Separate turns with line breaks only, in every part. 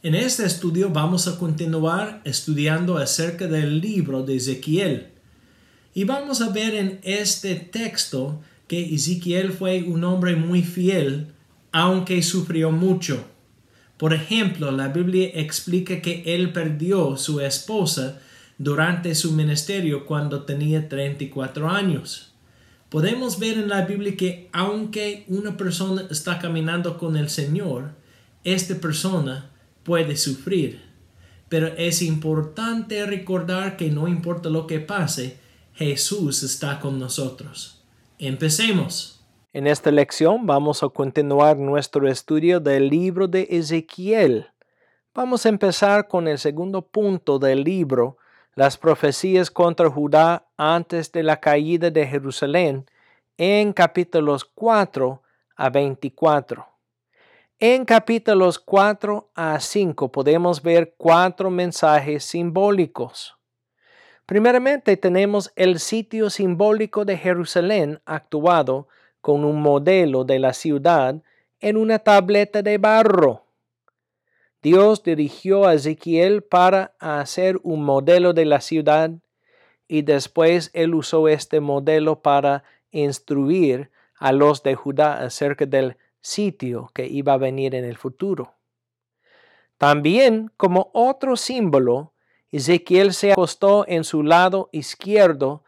En este estudio vamos a continuar estudiando acerca del libro de Ezequiel. Y vamos a ver en este texto que Ezequiel fue un hombre muy fiel, aunque sufrió mucho. Por ejemplo, la Biblia explica que él perdió su esposa durante su ministerio cuando tenía 34 años. Podemos ver en la Biblia que aunque una persona está caminando con el Señor, esta persona puede sufrir. Pero es importante recordar que no importa lo que pase, Jesús está con nosotros. Empecemos. En esta lección vamos a continuar nuestro estudio del libro de Ezequiel. Vamos a empezar con el segundo punto del libro, las profecías contra Judá antes de la caída de Jerusalén, en capítulos 4 a 24. En capítulos 4 a 5 podemos ver 4 mensajes simbólicos. Primeramente tenemos el sitio simbólico de Jerusalén actuado con un modelo de la ciudad en una tableta de barro. Dios dirigió a Ezequiel para hacer un modelo de la ciudad y después él usó este modelo para instruir a los de Judá acerca del sitio que iba a venir en el futuro. También, como otro símbolo, Ezequiel se acostó en su lado izquierdo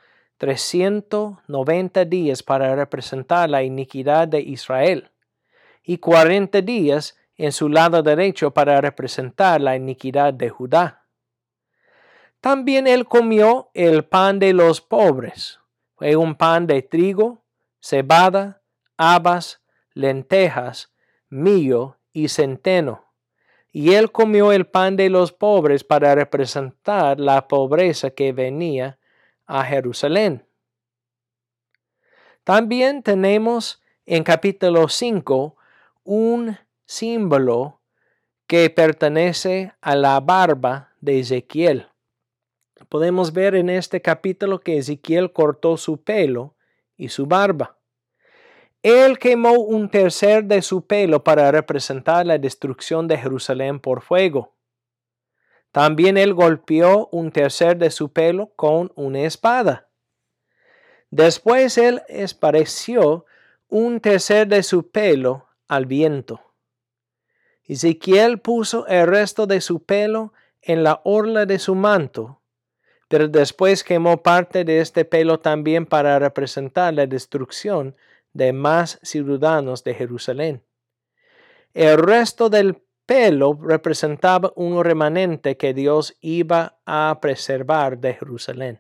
390 días para representar la iniquidad de Israel y 40 días en su lado derecho para representar la iniquidad de Judá. También él comió el pan de los pobres. Fue un pan de trigo, cebada, habas, lentejas, millo y centeno. Y él comió el pan de los pobres para representar la pobreza que venía a Jerusalén. También tenemos en capítulo 5 un símbolo que pertenece a la barba de Ezequiel. Podemos ver en este capítulo que Ezequiel cortó su pelo y su barba. Él quemó un tercer de su pelo para representar la destrucción de Jerusalén por fuego. También él golpeó un tercer de su pelo con una espada. Después él esparció un tercer de su pelo al viento. Ezequiel puso el resto de su pelo en la orla de su manto, pero después quemó parte de este pelo también para representar la destrucción de más ciudadanos de Jerusalén. El resto del pelo representaba un remanente que Dios iba a preservar de Jerusalén.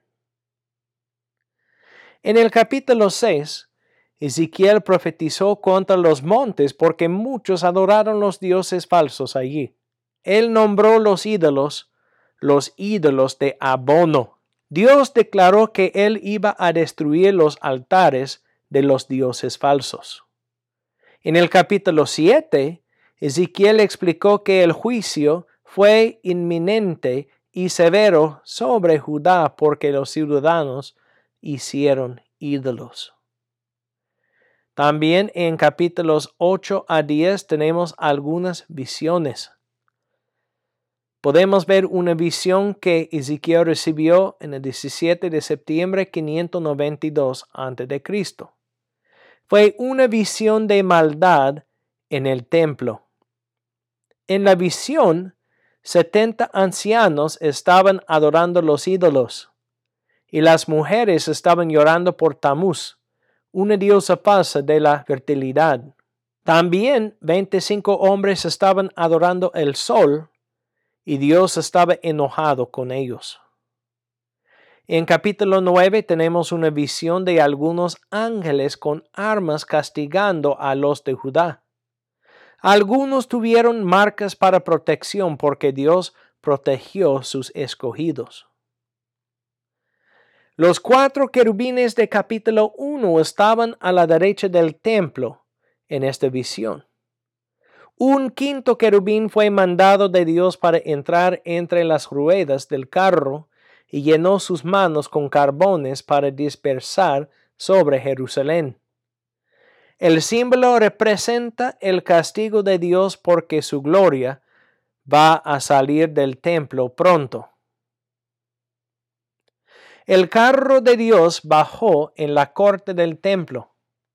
En el capítulo 6, Ezequiel profetizó contra los montes porque muchos adoraron los dioses falsos allí. Él nombró los ídolos de abono. Dios declaró que él iba a destruir los altares de los dioses falsos. En el capítulo 7, Ezequiel explicó que el juicio fue inminente y severo sobre Judá porque los ciudadanos hicieron ídolos. También en capítulos 8 a 10 tenemos algunas visiones. Podemos ver una visión que Ezequiel recibió en el 17 de septiembre 592 a.C. Fue una visión de maldad en el templo. En la visión, 70 ancianos estaban adorando los ídolos, y las mujeres estaban llorando por Tamuz, una diosa falsa de la fertilidad. También 25 hombres estaban adorando el sol, y Dios estaba enojado con ellos. En capítulo 9 tenemos una visión de algunos ángeles con armas castigando a los de Judá. Algunos tuvieron marcas para protección porque Dios protegió sus escogidos. Los 4 querubines de capítulo 1 estaban a la derecha del templo en esta visión. Un quinto querubín fue mandado de Dios para entrar entre las ruedas del carro y llenó sus manos con carbones para dispersar sobre Jerusalén. El símbolo representa el castigo de Dios porque su gloria
va a salir del templo pronto. El carro de Dios bajó en la corte del templo.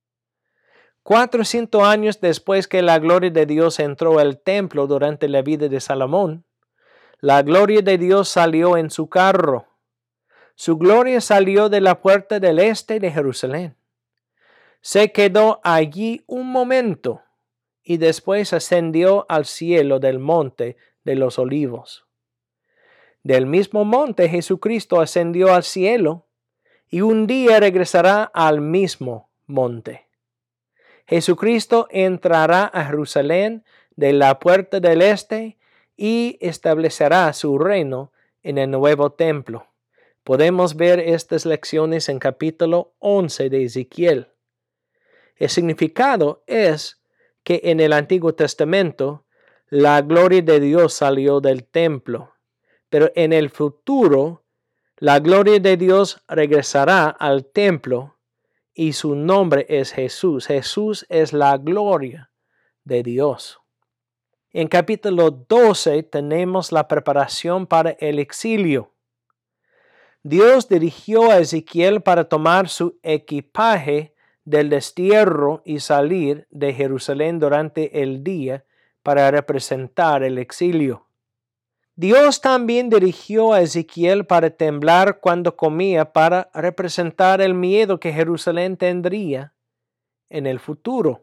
400 años después que la gloria de Dios entró al templo durante la vida de Salomón, la gloria de Dios salió en su carro. Su gloria salió de la puerta del este de Jerusalén. Se quedó allí un momento y después ascendió al cielo del monte de los olivos. Del mismo monte Jesucristo ascendió al cielo y un día regresará al mismo monte. Jesucristo entrará a Jerusalén de la puerta del este y establecerá su reino en el nuevo templo. Podemos ver estas lecciones en capítulo 11 de Ezequiel. El significado es que en el Antiguo Testamento la gloria de Dios salió del templo, pero en el futuro la gloria de Dios regresará al templo y su nombre es Jesús. Jesús es la gloria de Dios. En capítulo 12 tenemos la preparación para el exilio. Dios dirigió a Ezequiel para tomar su equipaje del destierro y salir de Jerusalén durante el día para representar el exilio. Dios también dirigió a Ezequiel para temblar cuando comía para representar el miedo que Jerusalén tendría en el futuro.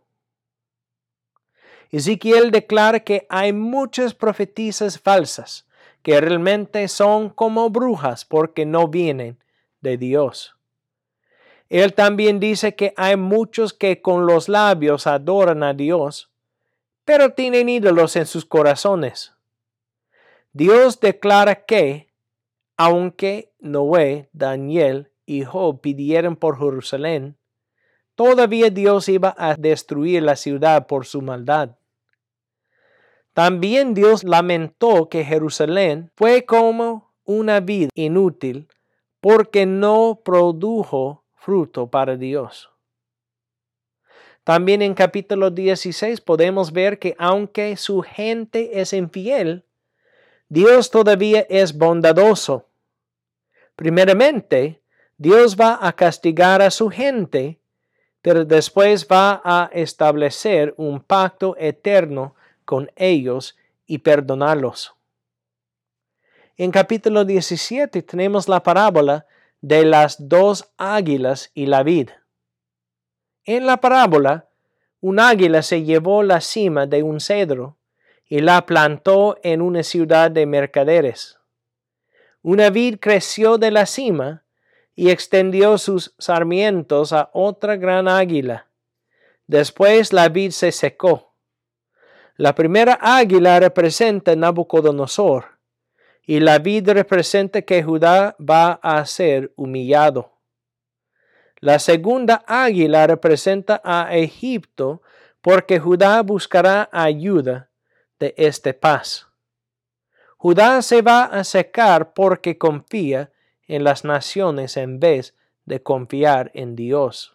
Ezequiel declara que hay muchas profetisas falsas que realmente son como brujas porque no vienen de Dios. Él también dice que hay muchos que con los labios adoran a Dios, pero tienen ídolos en sus corazones. Dios declara que, aunque Noé, Daniel y Job pidieron por Jerusalén, todavía Dios iba a destruir la ciudad por su maldad. También Dios lamentó que Jerusalén fue como una vid inútil porque no produjo fruto para Dios. También en capítulo 16 podemos ver que aunque su gente es infiel, Dios todavía es bondadoso. Primeramente, Dios va a castigar a su gente, pero después va a establecer un pacto eterno con ellos y perdonarlos. En capítulo 17 tenemos la parábola de las 2 águilas y la vid. En la parábola, un águila se llevó la cima de un cedro y la plantó en una ciudad de mercaderes. Una vid creció de la cima y extendió sus sarmientos a otra gran águila. Después la vid se secó. La primera águila representa a Nabucodonosor y la vid representa que Judá va a ser humillado. La segunda águila representa a Egipto porque Judá buscará ayuda de este paz. Judá se va a secar porque confía en las naciones en vez de confiar en Dios.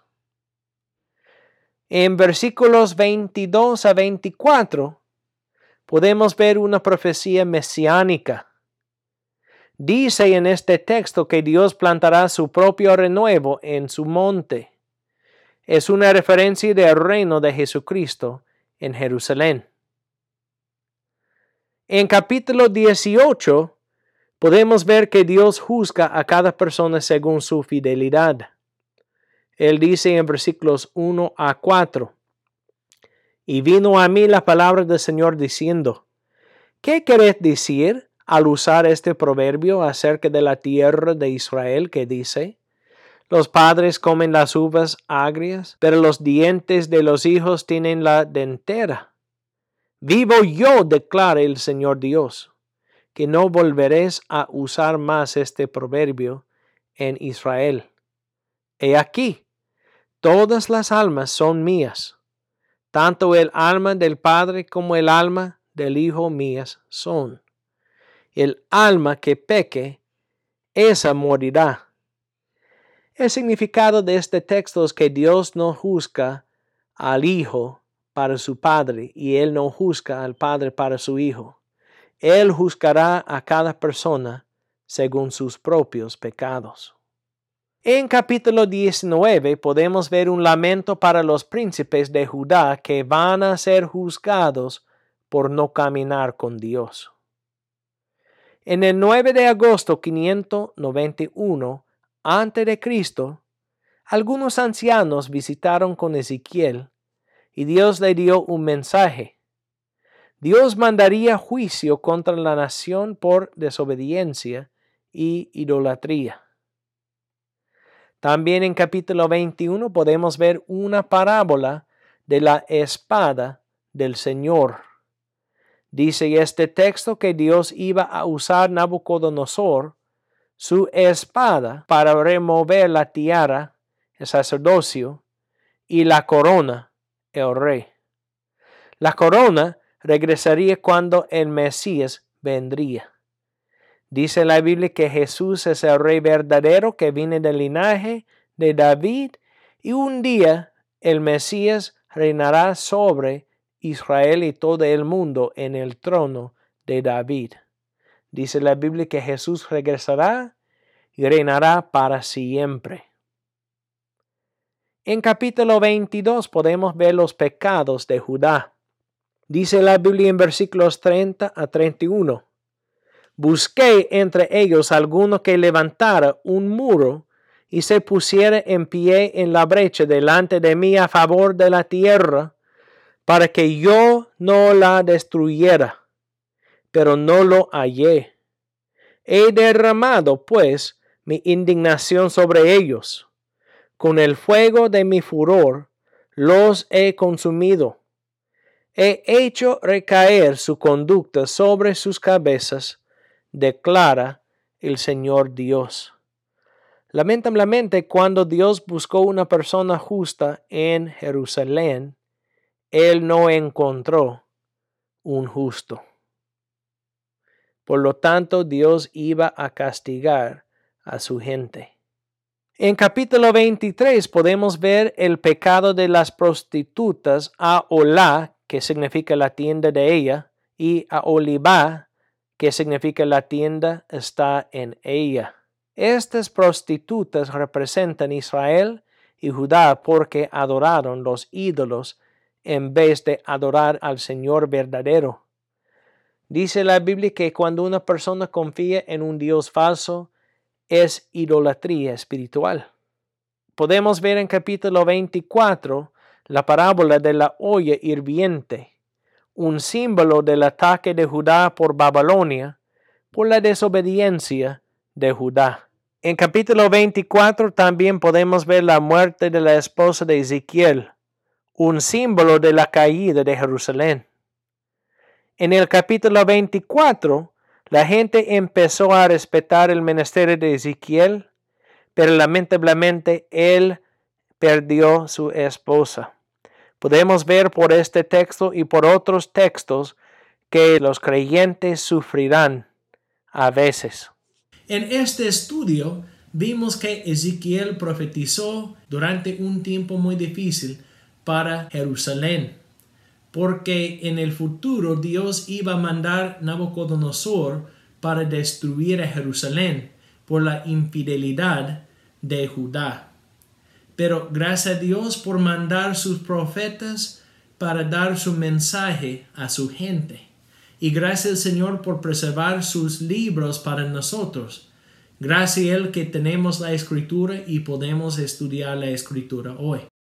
En versículos 22 a 24 podemos ver una profecía mesiánica. Dice en este texto que Dios plantará su propio renuevo en su monte. Es una referencia del reino de Jesucristo en Jerusalén. En capítulo 18 podemos ver que Dios juzga a cada persona según su fidelidad. Él dice en versículos 1 a 4, y vino a mí la palabra del Señor diciendo, ¿qué queréis decir al usar este proverbio acerca de la tierra de Israel que dice, los padres comen las uvas agrias, pero los dientes de los hijos tienen la dentera? Vivo yo, declara el Señor Dios, que no volveréis a usar más este proverbio en Israel. He aquí, todas las almas son mías, tanto el alma del Padre como el alma del Hijo mías son. El alma que peque, esa morirá. El significado de este texto es que Dios no juzga al Hijo para su Padre y Él no juzga al Padre para su Hijo. Él juzgará a cada persona según sus propios pecados. En capítulo 19 podemos ver un lamento para los príncipes de Judá que van a ser juzgados por no caminar con Dios. En el 9 de agosto 591 a.C., algunos ancianos visitaron con Ezequiel y Dios le dio un mensaje. Dios mandaría juicio contra la nación por desobediencia y idolatría. También en capítulo 21 podemos ver una parábola de la espada del Señor. Dice este texto que Dios iba a usar Nabucodonosor, su espada, para remover la tiara, el sacerdocio, y la corona, el rey. La corona regresaría cuando el Mesías vendría. Dice la Biblia que Jesús es el rey verdadero que viene del linaje de David y un día el Mesías reinará sobre Israel y todo el mundo en el trono de David. Dice la Biblia que Jesús regresará y reinará para siempre. En capítulo 22 podemos ver los pecados de Judá. Dice la Biblia en versículos 30 a 31. Busqué entre ellos alguno que levantara un muro y se pusiera en pie en la brecha delante de mí a favor de la tierra, para que yo no la destruyera, pero no lo hallé. He derramado, pues, mi indignación sobre ellos. Con el fuego de mi furor los he consumido. He hecho recaer su conducta sobre sus cabezas, declara el Señor Dios. Lamentablemente, cuando Dios buscó una persona justa en Jerusalén, Él no encontró un justo. Por lo tanto, Dios iba a castigar a su gente. En capítulo 23 podemos ver el pecado de las prostitutas Aholá, que significa la tienda de ella, y Aholibá, que significa la tienda está en ella. Estas prostitutas representan Israel y Judá porque adoraron los ídolos en vez de adorar al Señor verdadero. Dice la Biblia que cuando una persona confía en un Dios falso, es idolatría espiritual. Podemos ver en capítulo 24 la parábola de la olla hirviente, un símbolo del ataque de Judá por Babilonia, por la desobediencia de Judá. En capítulo 24 también podemos ver la muerte de la esposa de Ezequiel, un símbolo de la caída de Jerusalén. En el capítulo 24, la gente empezó a respetar el ministerio de Ezequiel, pero lamentablemente él perdió su esposa. Podemos ver por este texto y por otros textos que los creyentes sufrirán a veces.
En este estudio vimos que Ezequiel profetizó durante un tiempo muy difícil para Jerusalén, porque en el futuro Dios iba a mandar Nabucodonosor para destruir a Jerusalén por la infidelidad de Judá. Pero gracias a Dios por mandar sus profetas para dar su mensaje a su gente. Y gracias al Señor por preservar sus libros para nosotros. Gracias a Él que tenemos la Escritura y podemos estudiar la Escritura hoy.